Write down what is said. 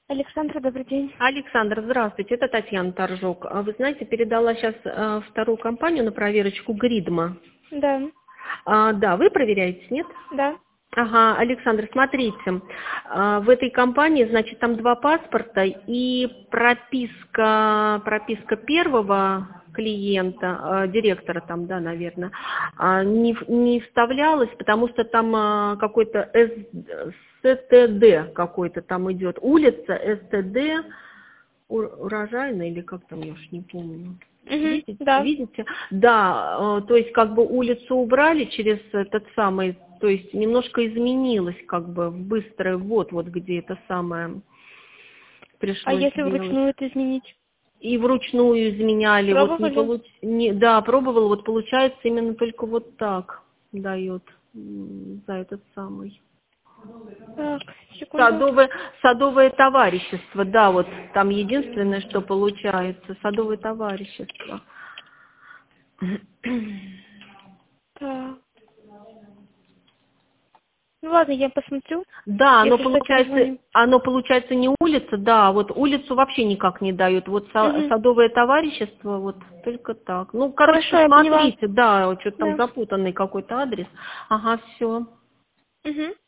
Александра, добрый день. Александр, здравствуйте, это Татьяна Торжок. Вы знаете, передала сейчас вторую компанию на проверочку Гридма. Да, Да, вы проверяете, нет? да. Ага, Александр, смотрите, в этой компании, значит, там два паспорта и прописка первого клиента, директора там, да, наверное, не вставлялась, потому что там какой-то СТД какой-то там идет, улица СТД, Урожайная или как там, я уж не помню. Угу, Видите? да. Видите? Да, то есть как бы улицу убрали через этот самый, то есть немножко изменилось как бы в быстрый ввод, вот где это самое А пришлось если делать. вручную это изменить? И вручную изменяли, вот Пробовали? да, пробовал, вот получается именно только вот так дает за этот самый. Так, секунду. Садовое товарищество, да, вот там единственное, что получается, садовое товарищество. Так. Ну ладно, я посмотрю. Да, Если что, перезвоним. оно получается не улица, да, вот улицу вообще никак не дают, вот Угу. садовое товарищество, вот только так. Ну, короче, Хорошо, я поняла. посмотрите, да, вот что-то там Да. запутанный какой-то адрес. Ага, все. Угу.